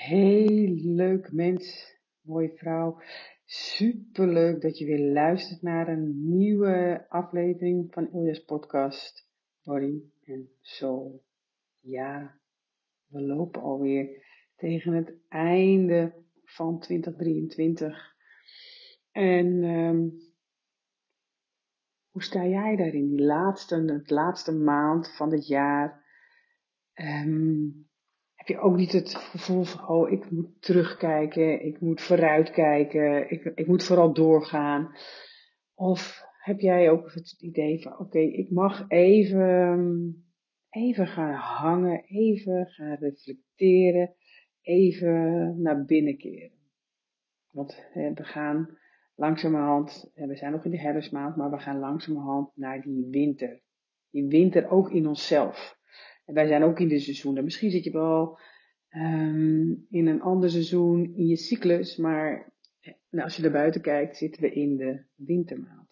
Heel leuk mens, mooie vrouw. Superleuk dat je weer luistert naar een nieuwe aflevering van Ilja's podcast Body and Soul. Ja, we lopen alweer tegen het einde van 2023. En hoe sta jij daar in die laatste maand van het jaar? Heb je ook niet het gevoel van, oh, ik moet terugkijken, ik moet vooruitkijken, ik moet vooral doorgaan? Of heb jij ook het idee van, oké, ik mag even gaan hangen, even gaan reflecteren, even naar binnen keren? Want we gaan langzamerhand, we zijn nog in de herfstmaand, maar we gaan langzamerhand naar die winter. Die winter ook in onszelf. En wij zijn ook in de seizoenen. Misschien zit je wel in een ander seizoen in je cyclus, maar als je naar buiten kijkt, zitten we in de wintermaand.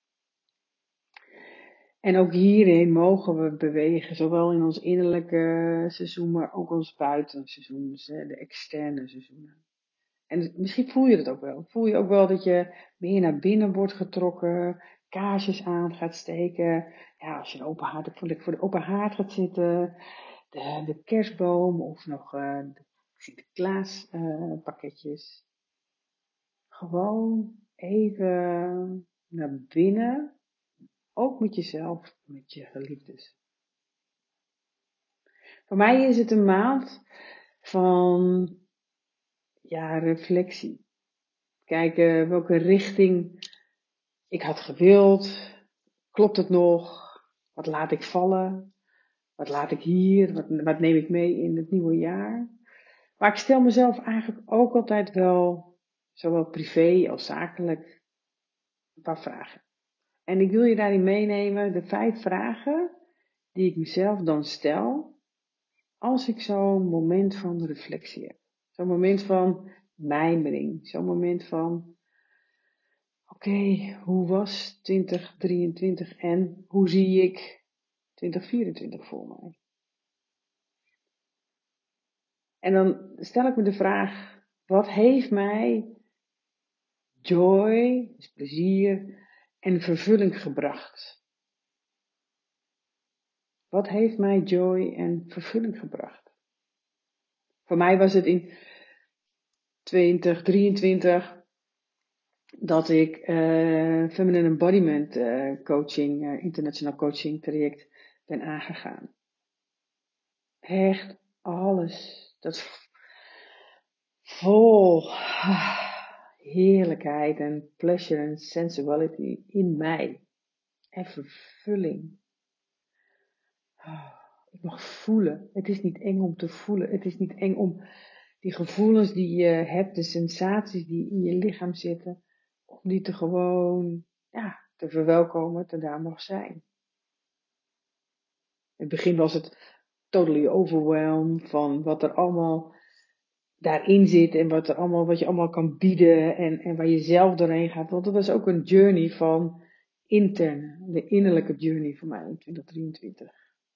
En ook hierin mogen we bewegen, zowel in ons innerlijke seizoen, maar ook ons buitenseizoen, dus de externe seizoenen. En misschien voel je het ook wel. Voel je ook wel dat je meer naar binnen wordt getrokken, kaarsjes aan gaat steken. Ja, als je voor de open haard gaat zitten, de kerstboom of nog de Sinterklaas pakketjes. Gewoon even naar binnen, ook met jezelf, met je geliefdes. Voor mij is het een maand van reflectie. Kijken welke richting ik had gewild. Klopt het nog? Wat laat ik vallen? Wat laat ik hier? Wat neem ik mee in het nieuwe jaar? Maar ik stel mezelf eigenlijk ook altijd wel, zowel privé als zakelijk, een paar vragen. En ik wil je daarin meenemen de 5 vragen die ik mezelf dan stel als ik zo'n moment van reflectie heb. Zo'n moment van mijmering. Zo'n moment van, oké, hoe was 2023 en hoe zie ik 2024 voor mij? En dan stel ik me de vraag, wat heeft mij joy, dus plezier en vervulling gebracht? Wat heeft mij joy en vervulling gebracht? Voor mij was het in 2023 dat ik Feminine Embodiment coaching, internationaal coaching traject ben aangegaan. Echt alles. Dat is vol heerlijkheid en pleasure en sensuality in mij. En vervulling. Ik mag voelen. Het is niet eng om te voelen. Het is niet eng om die gevoelens die je hebt, de sensaties die in je lichaam zitten, om die te gewoon, te verwelkomen, te daar mag zijn. In het begin was het totally overwhelmed van wat er allemaal daarin zit en wat je allemaal kan bieden en waar je zelf doorheen gaat. Want dat was ook een journey van de innerlijke journey voor mij in 2023.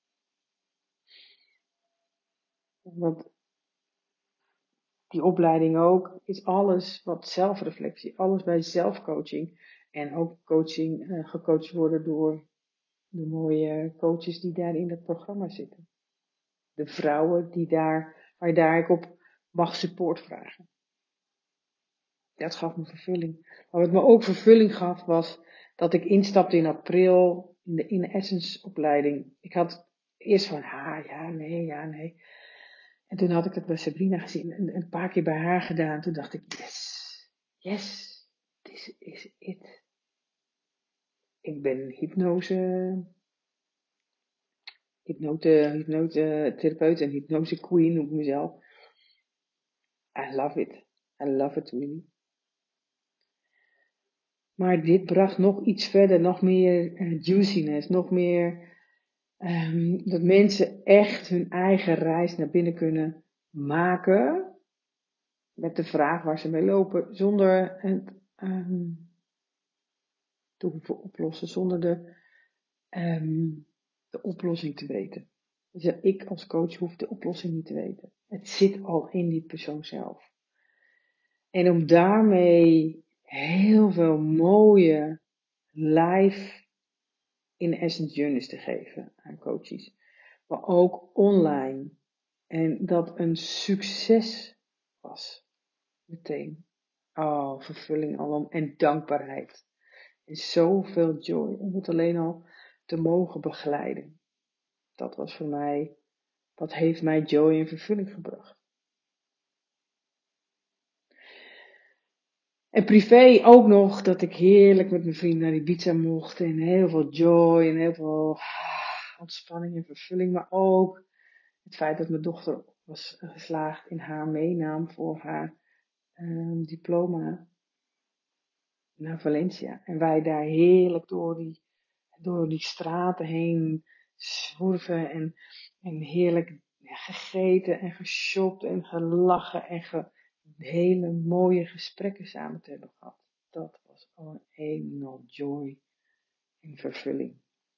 Want die opleiding ook is alles wat zelfreflectie, alles bij zelfcoaching en ook coaching, gecoacht worden door de mooie coaches die daar in het programma zitten. De vrouwen waar ik op mag support vragen. Dat gaf me vervulling. Maar wat me ook vervulling gaf was dat ik instapte in april in de Essence opleiding. Ik had eerst van ja, nee. En toen had ik het bij Sabrina gezien en een paar keer bij haar gedaan. Toen dacht ik, yes, this is it. Ik ben hypnotetherapeut en hypnose queen noem ik mezelf. I love it. I love it really. Maar dit bracht nog iets verder, nog meer juiciness, nog meer dat mensen echt hun eigen reis naar binnen kunnen maken. Met de vraag waar ze mee lopen, zonder het te hoeven oplossen, zonder de oplossing te weten. Dus ik als coach hoef de oplossing niet te weten. Het zit al in die persoon zelf. En om daarmee heel veel mooie live in essence journeys te geven aan coaches. Maar ook online. En dat een succes was. Meteen. Oh, vervulling alom en dankbaarheid. En zoveel joy om het alleen al te mogen begeleiden. Dat was voor mij, dat heeft mij joy en vervulling gebracht. En privé ook nog dat ik heerlijk met mijn vrienden naar Ibiza mocht. En heel veel joy en heel veel ontspanning en vervulling. Maar ook het feit dat mijn dochter was geslaagd in haar meenaam voor haar diploma naar Valencia. En wij daar heerlijk door die straten heen zwoerven en heerlijk gegeten en geshopt en gelachen en hele mooie gesprekken samen te hebben gehad. Dat was al een enorm joy en vervulling.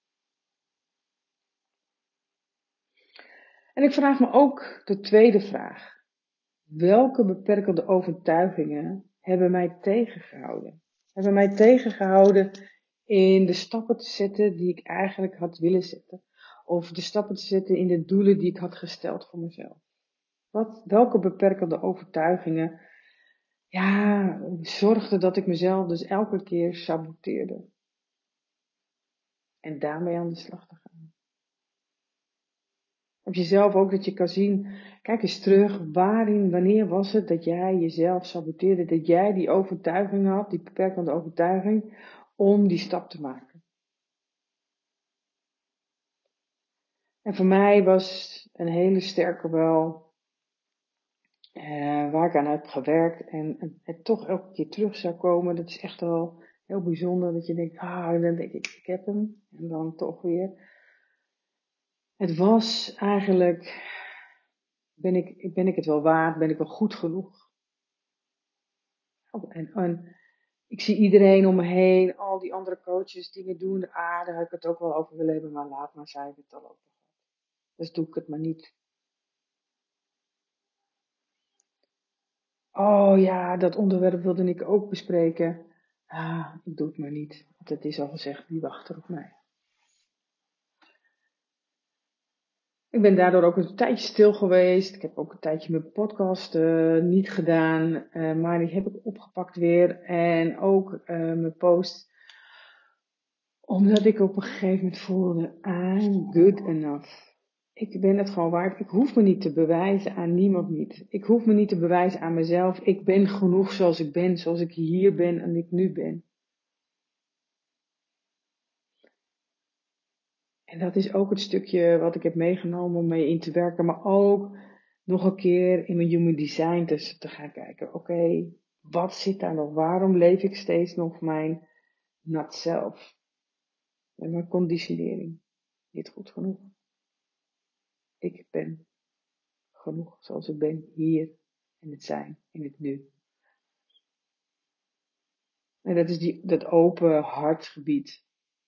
En ik vraag me ook de tweede vraag. Welke beperkende overtuigingen hebben mij tegengehouden? Hebben mij tegengehouden in de stappen te zetten die ik eigenlijk had willen zetten. Of de stappen te zetten in de doelen die ik had gesteld voor mezelf. Welke beperkende overtuigingen zorgden dat ik mezelf dus elke keer saboteerde. En daarmee aan de slag te gaan. Heb je zelf ook dat je kan zien, kijk eens terug, wanneer was het dat jij jezelf saboteerde, dat jij die overtuiging had, die beperkende overtuiging, om die stap te maken. En voor mij was een hele sterke wel, waar ik aan heb gewerkt en het toch elke keer terug zou komen, dat is echt wel heel bijzonder, dat je denkt, dan denk ik heb hem, en dan toch weer. Het was eigenlijk, ben ik het wel waard, ben ik wel goed genoeg? En ik zie iedereen om me heen, al die andere coaches dingen doen. Daar heb ik het ook wel over willen hebben, maar laat maar, zei ik het al over. Dus doe ik het maar niet. Oh ja, dat onderwerp wilde ik ook bespreken. Ik doe het maar niet. Want het is al gezegd, die wacht er op mij. Ik ben daardoor ook een tijdje stil geweest. Ik heb ook een tijdje mijn podcast niet gedaan. Maar die heb ik opgepakt weer. En ook mijn post. Omdat ik op een gegeven moment voelde, I'm good enough. Ik ben het gewoon waard. Ik hoef me niet te bewijzen aan niemand niet. Ik hoef me niet te bewijzen aan mezelf. Ik ben genoeg zoals ik ben, zoals ik hier ben en ik nu ben. En dat is ook het stukje wat ik heb meegenomen om mee in te werken. Maar ook nog een keer in mijn human design te gaan kijken. Oké, wat zit daar nog? Waarom leef ik steeds nog mijn not self? En mijn conditionering. Niet goed genoeg. Ik ben genoeg zoals ik ben hier in het zijn, in het nu. En dat is dat open hartgebied.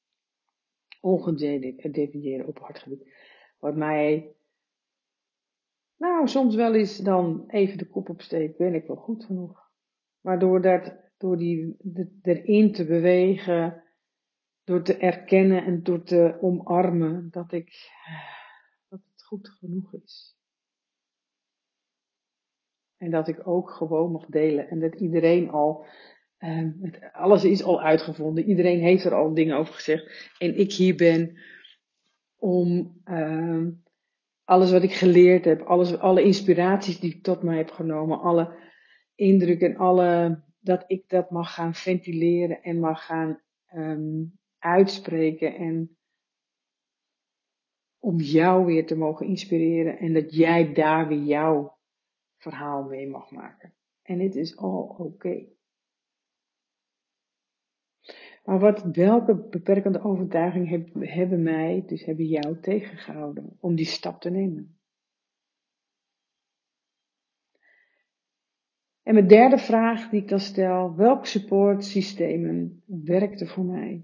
Ongedefinieerde open hartgebied. Wat mij, soms wel eens dan even de kop opsteekt, ben ik wel goed genoeg. Maar door erin te bewegen, door te erkennen en door te omarmen dat het goed genoeg is. En dat ik ook gewoon mag delen. En dat iedereen al, alles is al uitgevonden. Iedereen heeft er al dingen over gezegd. En ik hier ben om alles wat ik geleerd heb, alle inspiraties die ik tot mij heb genomen, alle indrukken en dat ik dat mag gaan ventileren en mag gaan uitspreken. En om jou weer te mogen inspireren. En dat jij daar weer jouw verhaal mee mag maken. En het is all oké. Maar welke beperkende overtuiging hebben jou tegengehouden om die stap te nemen? En mijn derde vraag die ik dan stel, welke supportsystemen werkten voor mij?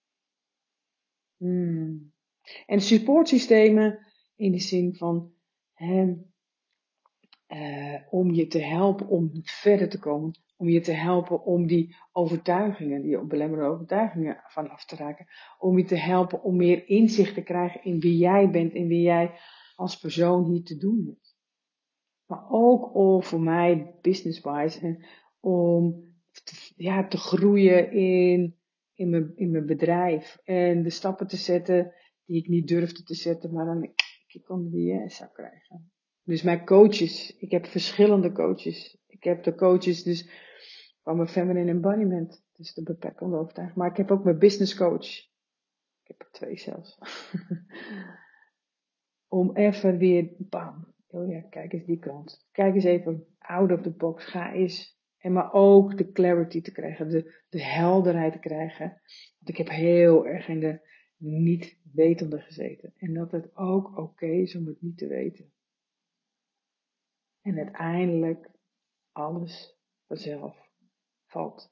En supportsystemen in de zin van om je te helpen om verder te komen. Om je te helpen om die overtuigingen, die belemmerende overtuigingen van af te raken. Om je te helpen om meer inzicht te krijgen in wie jij bent en wie jij als persoon hier te doen hebt. Maar ook om voor mij business-wise en om te groeien in mijn bedrijf. En de stappen te zetten die ik niet durfde te zetten, maar dan ik kon die zou krijgen. Dus mijn coaches, ik heb verschillende coaches. Ik heb de coaches dus van mijn feminine embodiment, dus de beperkende overtuiging. Maar ik heb ook mijn business coach. Ik heb er 2 zelfs. Om even weer, bam, oh ja, kijk eens die kant. Kijk eens even out of the box, ga eens. En maar ook de clarity te krijgen, de helderheid te krijgen. Want ik heb heel erg in de niet wetende gezeten. En dat het ook oké is om het niet te weten. En uiteindelijk alles vanzelf valt.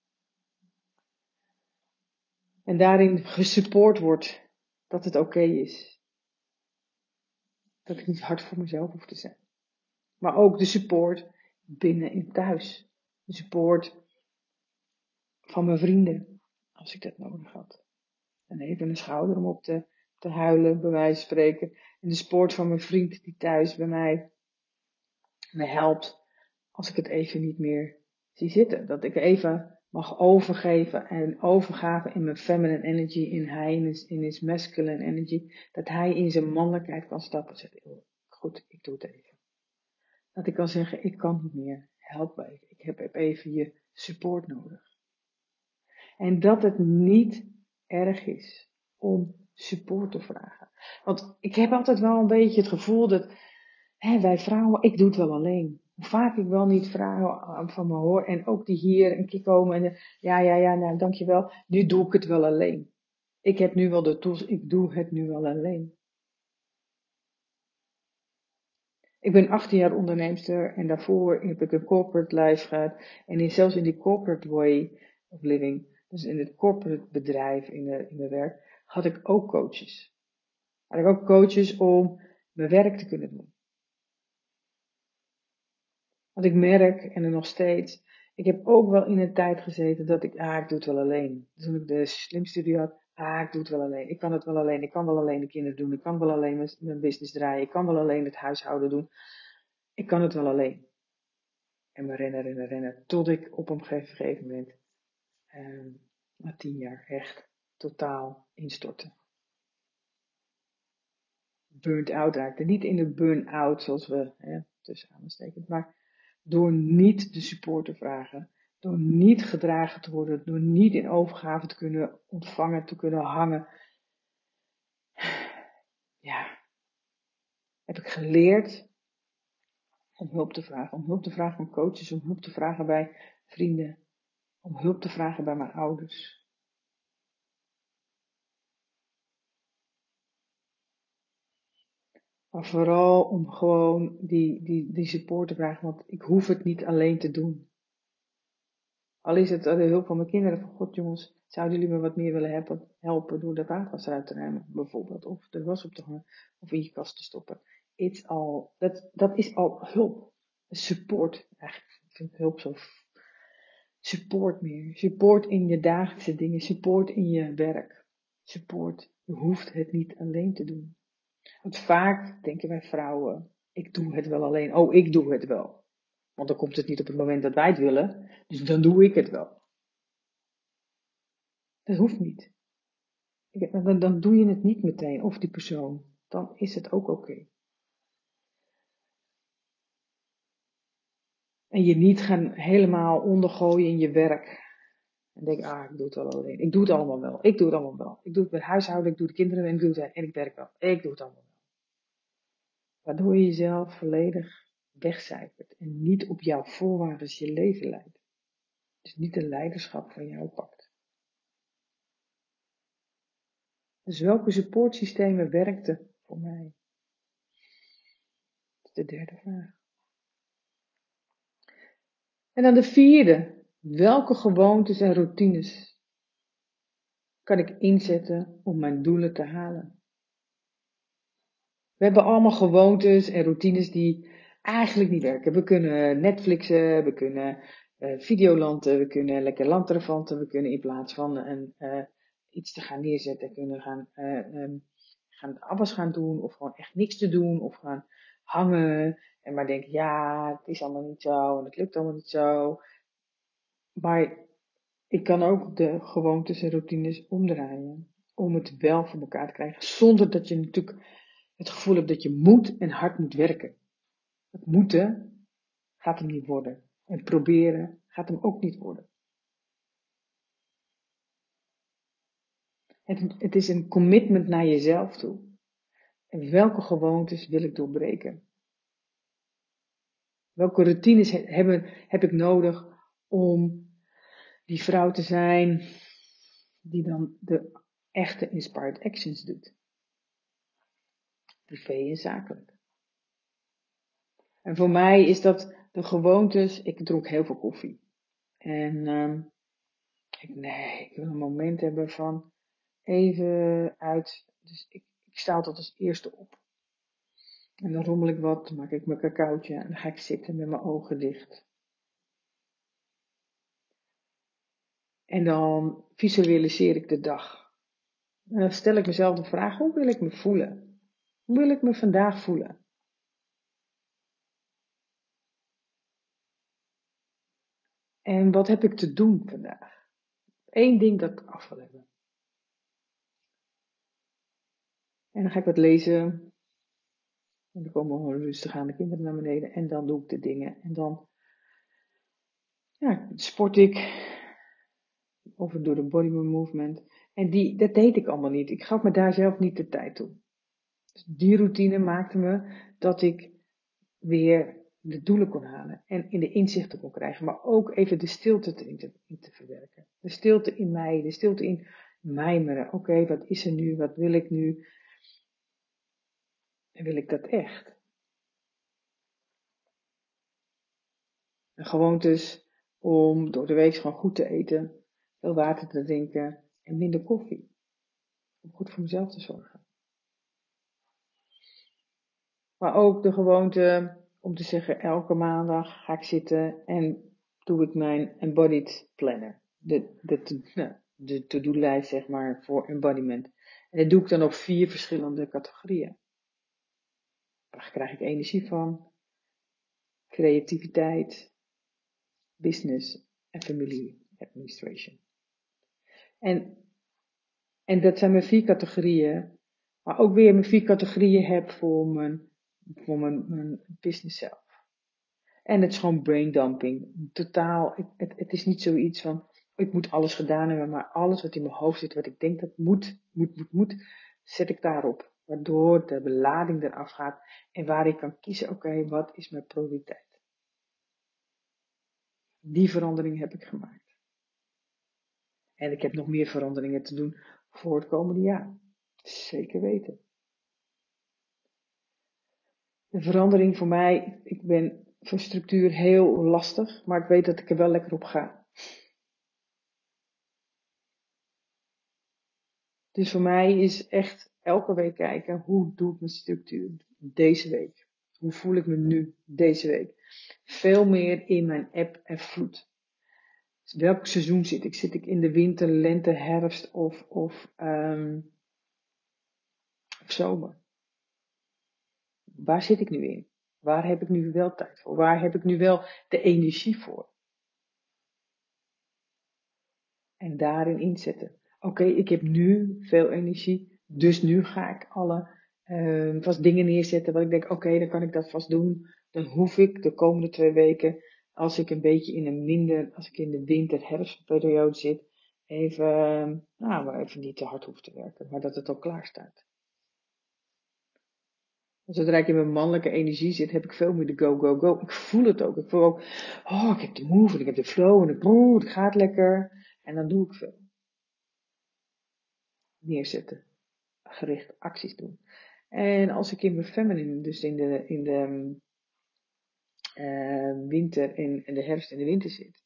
En daarin gesupport wordt dat het oké is. Dat ik niet hard voor mezelf hoef te zijn. Maar ook de support binnen in thuis. De support van mijn vrienden, als ik dat nodig had. En even een schouder om op te huilen, bij wijze van spreken. En de support van mijn vriend die thuis bij mij me helpt, als ik het even niet meer zie zitten. Dat ik even mag overgeven en overgave in mijn feminine energy, in hij in his masculine energy. Dat hij in zijn mannelijkheid kan stappen en zeggen, goed, ik doe het even. Dat ik kan zeggen, ik kan niet meer, help me even. Ik heb even je support nodig. En dat het niet erg is om support te vragen. Want ik heb altijd wel een beetje het gevoel dat wij vrouwen, ik doe het wel alleen. Hoe vaak ik wel niet vragen van me hoor. En ook die hier een keer komen en nou dankjewel. Nu doe ik het wel alleen. Ik heb nu wel de tools, ik doe het nu wel alleen. Ik ben 18 jaar onderneemster en daarvoor heb ik een corporate life gehad. En zelfs in die corporate way of living, dus in het corporate bedrijf, in mijn werk, had ik ook coaches. Had ik ook coaches om mijn werk te kunnen doen. Want ik merk, en er nog steeds, ik heb ook wel in een tijd gezeten dat ik doe het wel alleen. Dus toen ik de slimstudie had, ik doe het wel alleen. Ik kan het wel alleen. Ik kan wel alleen de kinderen doen. Ik kan wel alleen mijn business draaien. Ik kan wel alleen het huishouden doen. Ik kan het wel alleen. En me rennen. Tot ik op een gegeven moment, na 10 jaar, echt totaal instortte. Burnt out raakte. Niet in de burn-out zoals we, tussen aanstekend, maar door niet de support te vragen. Door niet gedragen te worden. Door niet in overgave te kunnen ontvangen, te kunnen hangen. Ja, heb ik geleerd om hulp te vragen. Om hulp te vragen van coaches. Om hulp te vragen bij vrienden. Om hulp te vragen bij mijn ouders. Maar vooral om gewoon die support te vragen, want ik hoef het niet alleen te doen. Al is het de hulp van mijn kinderen, van god jongens, zouden jullie me wat meer willen helpen door de vaatwas eruit te ruimen, bijvoorbeeld. Of de was op te hangen, of in je kast te stoppen. Dat is al hulp. Support, eigenlijk. Ik vind hulp zo. Support meer. Support in je dagelijkse dingen. Support in je werk. Support. Je hoeft het niet alleen te doen. Want vaak denken wij vrouwen, ik doe het wel alleen. Oh, ik doe het wel. Want dan komt het niet op het moment dat wij het willen. Dus dan doe ik het wel. Dat hoeft niet. Dan doe je het niet meteen. Of die persoon. Dan is het ook oké. En je niet gaan helemaal ondergooien in je werk. En denk, ik doe het wel alleen. Ik doe het allemaal wel. Ik doe het allemaal wel. Ik doe het met huishouden, ik doe de kinderen en ik doe het en ik werk wel. Ik doe het allemaal wel. Waardoor je jezelf volledig wegcijfert. En niet op jouw voorwaarden je leven leidt. Dus niet de leiderschap van jou pakt. Dus welke supportsystemen werkten voor mij? Dat is de derde vraag. En dan de vierde. Welke gewoontes en routines kan ik inzetten om mijn doelen te halen? We hebben allemaal gewoontes en routines die eigenlijk niet werken. We kunnen Netflixen, we kunnen Videolanden, we kunnen lekker landtelefanten, we kunnen in plaats van iets te gaan neerzetten, kunnen gaan afwas gaan doen, of gewoon echt niks te doen, of gaan hangen en maar denken, ja, het is allemaal niet zo en het lukt allemaal niet zo. Maar ik kan ook de gewoontes en routines omdraaien om het wel voor elkaar te krijgen, zonder dat je natuurlijk het gevoel hebt dat je moet en hard moet werken. Het moeten gaat hem niet worden. En proberen gaat hem ook niet worden. Het is een commitment naar jezelf toe. En welke gewoontes wil ik doorbreken? Welke routines heb ik nodig om die vrouw te zijn die dan de echte inspired actions doet? Privé en zakelijk. En voor mij is dat de gewoontes. Ik dronk heel veel koffie. En ik wil een moment hebben van even uit. Dus ik sta altijd als eerste op. En dan rommel ik wat, dan maak ik mijn cacaotje en dan ga ik zitten met mijn ogen dicht. En dan visualiseer ik de dag. En dan stel ik mezelf de vraag, hoe wil ik me voelen? Hoe wil ik me vandaag voelen? En wat heb ik te doen vandaag? Eén ding dat ik af wil hebben. En dan ga ik wat lezen. En dan komen gewoon rustig aan de kinderen naar beneden. En dan doe ik de dingen. En dan sport ik. Of ik doe de body movement. En dat deed ik allemaal niet. Ik gaf me daar zelf niet de tijd toe. Dus die routine maakte me dat ik weer de doelen kon halen. En in de inzichten kon krijgen. Maar ook even de stilte in te verwerken. De stilte in mij. De stilte in mijmeren. Oké, wat is er nu? Wat wil ik nu? En wil ik dat echt? En gewoontes om door de week gewoon goed te eten. Veel water te drinken. En minder koffie. Om goed voor mezelf te zorgen. Maar ook de gewoonte om te zeggen, elke maandag ga ik zitten en doe ik mijn embodied planner. De to-do-lijst, zeg maar, voor embodiment. En dat doe ik dan op 4 verschillende categorieën. Waar krijg ik energie van? Creativiteit, business en familie administration. En dat zijn mijn 4 categorieën. Maar ook weer mijn 4 categorieën heb voor mijn business zelf. En het is gewoon braindumping. Totaal, het is niet zoiets van, ik moet alles gedaan hebben, maar alles wat in mijn hoofd zit, wat ik denk dat moet, zet ik daarop. Waardoor de belading eraf gaat en waar ik kan kiezen, oké, wat is mijn prioriteit? Die verandering heb ik gemaakt. En ik heb nog meer veranderingen te doen voor het komende jaar. Zeker weten. De verandering voor mij, ik ben van structuur heel lastig, maar ik weet dat ik er wel lekker op ga. Dus voor mij is echt elke week kijken, hoe doe ik mijn structuur deze week? Hoe voel ik me nu deze week? Veel meer in mijn eb en vloed. Dus welk seizoen zit ik? Zit ik in de winter, lente, herfst of zomer? Waar zit ik nu in? Waar heb ik nu wel tijd voor? Waar heb ik nu wel de energie voor? En daarin inzetten. Oké, ik heb nu veel energie, dus nu ga ik alle vast dingen neerzetten wat ik denk, oké, dan kan ik dat vast doen. Dan hoef ik de komende 2 weken, als ik een beetje als ik in de winter-herfstperiode zit, even niet te hard hoef te werken, maar dat het al klaar staat. Zodra ik in mijn mannelijke energie zit, heb ik veel meer de go, go, go. Ik voel het ook. Ik voel ook, ik heb de move en ik heb de flow en het gaat lekker. En dan doe ik veel. Neerzetten. Gericht acties doen. En als ik in mijn feminine, dus in de winter en de herfst en de winter zit,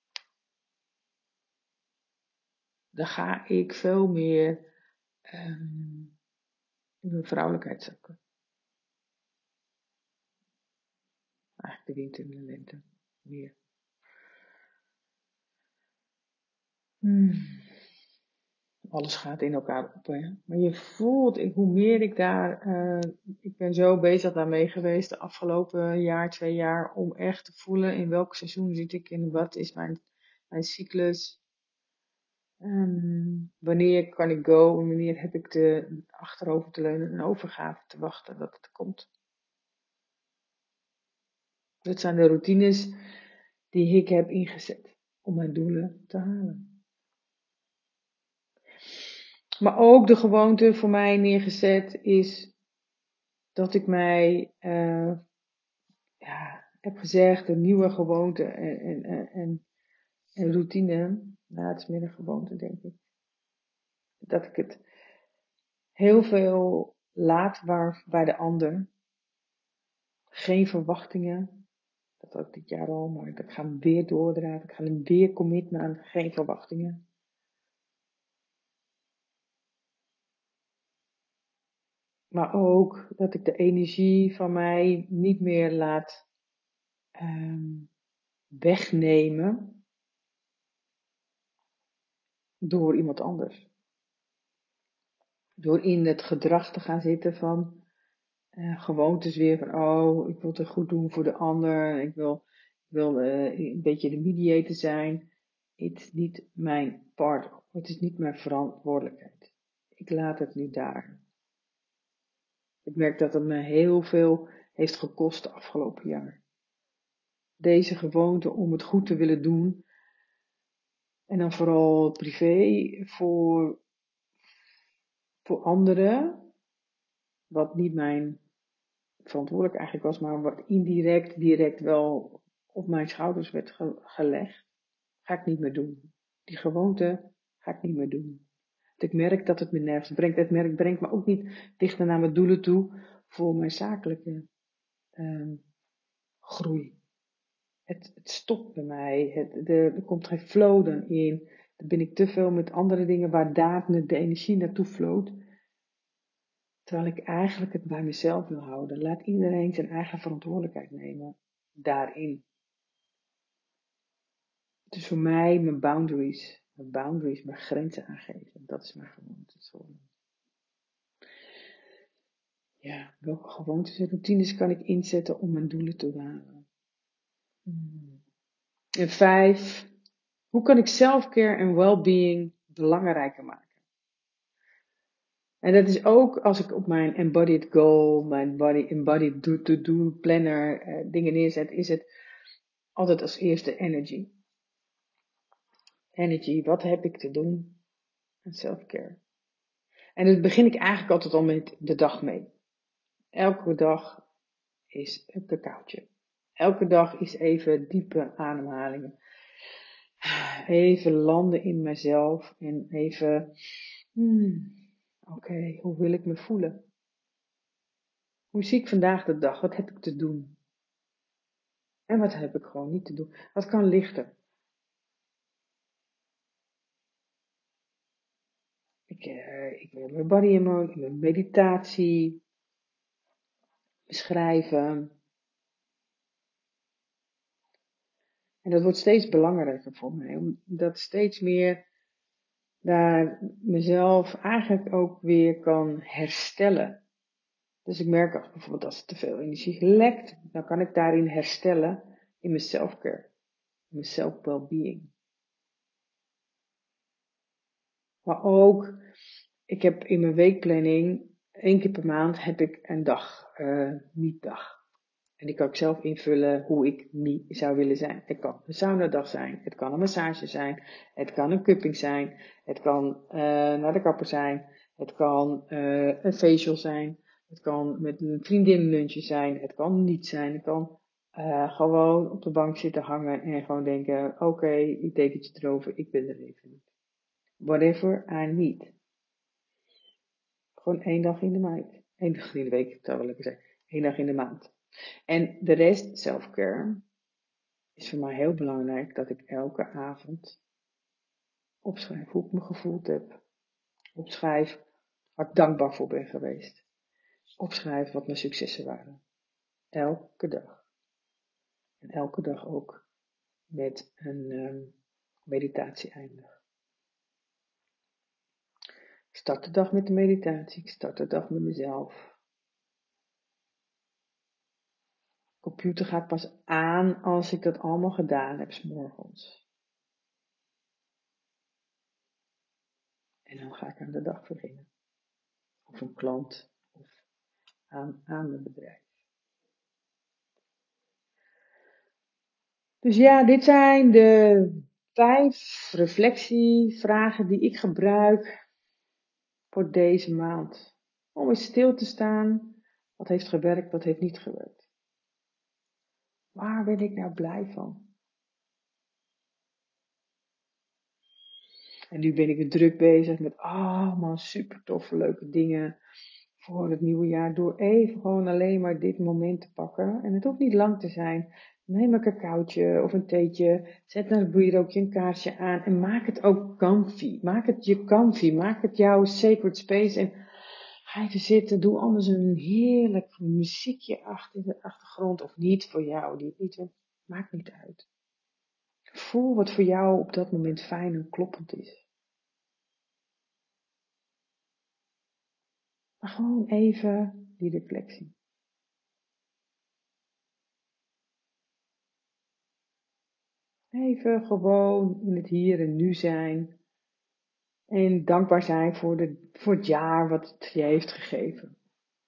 dan ga ik veel meer in mijn vrouwelijkheid zakken. eigenlijk de winter en de lente meer. Alles gaat in elkaar op, hè. Maar je voelt, hoe meer ik ik ben zo bezig daarmee geweest de afgelopen jaar, 2 jaar, om echt te voelen in welk seizoen zit ik en wat is mijn cyclus. Wanneer kan ik go en wanneer heb ik de achterover te leunen en overgave te wachten dat het komt. Dat zijn de routines die ik heb ingezet om mijn doelen te halen. Maar ook de gewoonte voor mij neergezet is dat ik mij heb gezegd, een nieuwe gewoonte en routine. Nou, het is meer een gewoonte, denk ik. Dat ik het heel veel laat bij de ander. Geen verwachtingen. Dat ook dit jaar al, maar ik ga hem weer doordraaien. Ik ga hem weer committen aan geen verwachtingen. Maar ook dat ik de energie van mij niet meer laat wegnemen door iemand anders. Door in het gedrag te gaan zitten van gewoontes weer van, oh, ik wil het goed doen voor de ander. Ik wil een beetje de mediator zijn. Het is niet mijn part. Het is niet mijn verantwoordelijkheid. Ik laat het nu daar. Ik merk dat het me heel veel heeft gekost de afgelopen jaar. Deze gewoonte om het goed te willen doen. En dan vooral privé voor anderen. Wat niet mijn verantwoordelijk eigenlijk was, maar wat direct wel op mijn schouders werd gelegd. Ga ik niet meer doen. Die gewoonte ga ik niet meer doen. Want ik merk dat het me nergens brengt. Het brengt me ook niet dichter naar mijn doelen toe voor mijn zakelijke groei. Het stopt bij mij. Er komt geen flow dan in. Dan ben ik te veel met andere dingen waar de energie naartoe vloot. Terwijl ik eigenlijk het bij mezelf wil houden. Laat iedereen zijn eigen verantwoordelijkheid nemen daarin. Dus voor mij mijn boundaries, mijn grenzen aangeven. Dat is mijn gewoonte. Ja, welke gewoontes en routines kan ik inzetten om mijn doelen te halen? En 5, hoe kan ik self-care en well-being belangrijker maken? En dat is ook als ik op mijn embodied goal, mijn embodied to-do planner dingen neerzet, is het altijd als eerste energy. Energy, wat heb ik te doen? En self-care. En dat begin ik eigenlijk altijd al met de dag mee. Elke dag is een cacaotje. Elke dag is even diepe ademhalingen. Even landen in mezelf en even, oké, hoe wil ik me voelen? Hoe zie ik vandaag de dag? Wat heb ik te doen? En wat heb ik gewoon niet te doen? Wat kan lichter? Ik wil mijn body in mijn meditatie, beschrijven. En dat wordt steeds belangrijker voor mij, omdat steeds meer daar mezelf eigenlijk ook weer kan herstellen. Dus ik merk bijvoorbeeld als er te veel energie lekt, dan kan ik daarin herstellen in mijn self-care, in mijn self-well-being. Maar ook, ik heb in mijn weekplanning, 1 keer per maand heb ik een dag, niet-dag. En die kan ik zelf invullen hoe ik niet zou willen zijn. Het kan een saunadag zijn, het kan een massage zijn, het kan een cupping zijn, het kan naar de kapper zijn, het kan een facial zijn, het kan met een vriendin een lunchje zijn, het kan niet zijn, het kan gewoon op de bank zitten hangen en gewoon denken, oké, ik dekentje erover, ik ben er even niet. Whatever I need. Gewoon 1 dag in de maand. 1 dag in de week, zou wel lekker zijn. 1 dag in de maand. En de rest, self-care, is voor mij heel belangrijk dat ik elke avond opschrijf hoe ik me gevoeld heb. Opschrijf waar ik dankbaar voor ben geweest. Opschrijf wat mijn successen waren. Elke dag. En elke dag ook met een meditatie eindig. Ik start de dag met de meditatie. Ik start de dag met mezelf. De computer gaat pas aan als ik dat allemaal gedaan heb 's morgens. En dan ga ik aan de dag beginnen. Of een klant. Of aan mijn bedrijf. Dus ja, dit zijn de 5 reflectievragen die ik gebruik voor deze maand. Om eens stil te staan. Wat heeft gewerkt, wat heeft niet gewerkt. Waar ben ik nou blij van? En nu ben ik weer druk bezig met allemaal super toffe leuke dingen voor het nieuwe jaar. Door even gewoon alleen maar dit moment te pakken. En het hoeft niet lang te zijn. Neem een cacaotje of een theetje. Zet naar het wierookje een kaarsje aan. En maak het ook comfy. Maak het je comfy. Maak het jouw sacred space. En ga even zitten. Doe anders een heerlijk muziekje achter in de achtergrond. Of niet voor jou. Die het niet wil. Maakt niet uit. Voel wat voor jou op dat moment fijn en kloppend is. Maar gewoon even die reflectie. Even gewoon in het hier en nu zijn. En dankbaar zijn voor het jaar wat het je heeft gegeven.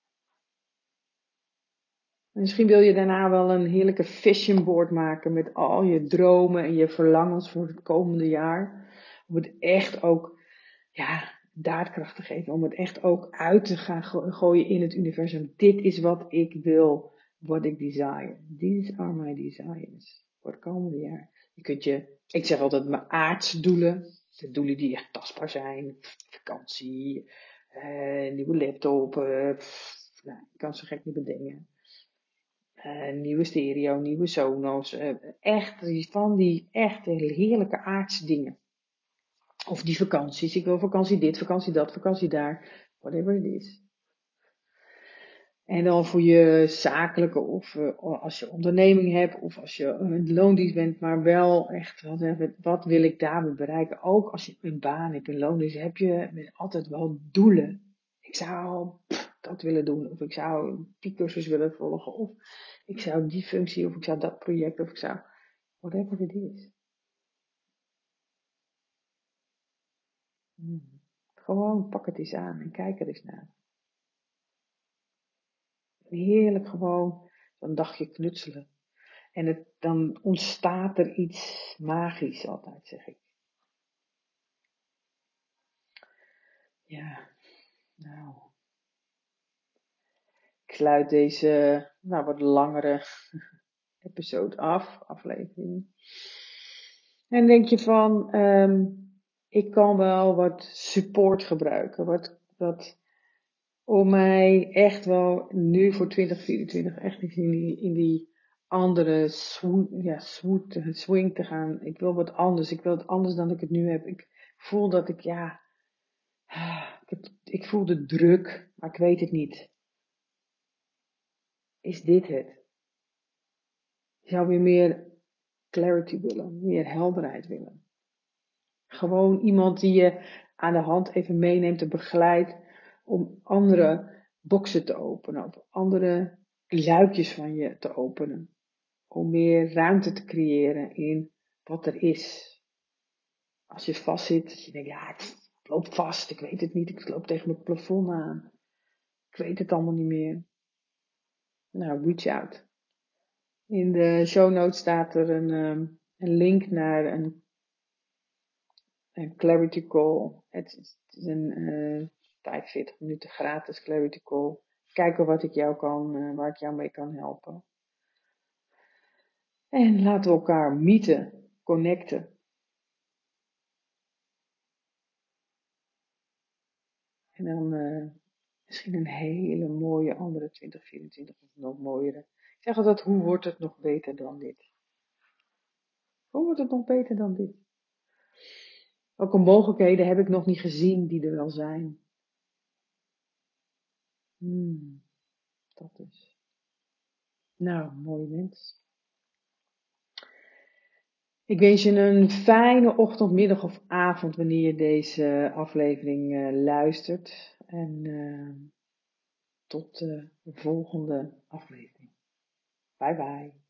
En misschien wil je daarna wel een heerlijke vision board maken met al je dromen en je verlangens voor het komende jaar. Om het echt ook, ja, daadkracht te geven. Om het echt ook uit te gaan gooien in het universum. Dit is wat ik wil. What ik desire. These are my desires. Voor het komende jaar. Ik zeg altijd mijn aardse doelen. De doelen die echt tastbaar zijn. Vakantie. Nieuwe laptop. Nou, ik kan zo gek niet bedenken. Nieuwe stereo, nieuwe Sonos. Echt van die echt heerlijke aardse dingen. Of die vakanties. Ik wil vakantie dit, vakantie dat, vakantie daar. Whatever it is. En dan voor je zakelijke of als je onderneming hebt of als je een loondienst bent, maar wel echt wat wil ik daarmee bereiken. Ook als je een baan hebt, een loondienst, heb je altijd wel doelen. Ik zou dat willen doen of ik zou die cursus willen volgen of ik zou die functie of ik zou dat project of ik zou whatever it is. Gewoon pak het eens aan en kijk er eens naar. Heerlijk gewoon zo'n dagje knutselen. En dan ontstaat er iets magisch altijd, zeg ik. Ja, nou. Ik sluit deze, wat langere episode aflevering. En denk je van, ik kan wel wat support gebruiken. Wat om mij echt wel nu voor 2024 echt in die andere swing te gaan. Ik wil wat anders. Ik wil het anders dan ik het nu heb. Ik voel dat ik voel de druk, maar ik weet het niet. Is dit het? Ik zou weer meer clarity willen, meer helderheid willen. Gewoon iemand die je aan de hand even meeneemt en begeleidt om andere boxen te openen, of andere luikjes van je te openen. Om meer ruimte te creëren in wat er is. Als je vastzit, dat je denkt, ik loop vast, ik weet het niet, ik loop tegen mijn plafond aan. Ik weet het allemaal niet meer. Nou, reach out. In de show notes staat er een link naar een clarity call. Het is een 45 minuten gratis clarity call. Kijken wat ik jou waar ik jou mee kan helpen. En laten we elkaar meeten, connecten. En dan misschien een hele mooie andere 2024 of nog mooiere. Ik zeg altijd, hoe wordt het nog beter dan dit? Hoe wordt het nog beter dan dit? Welke mogelijkheden heb ik nog niet gezien die er wel zijn? Dat is. Nou, mooi mens. Ik wens je een fijne ochtend, middag of avond wanneer je deze aflevering luistert. En tot de volgende aflevering. Bye bye.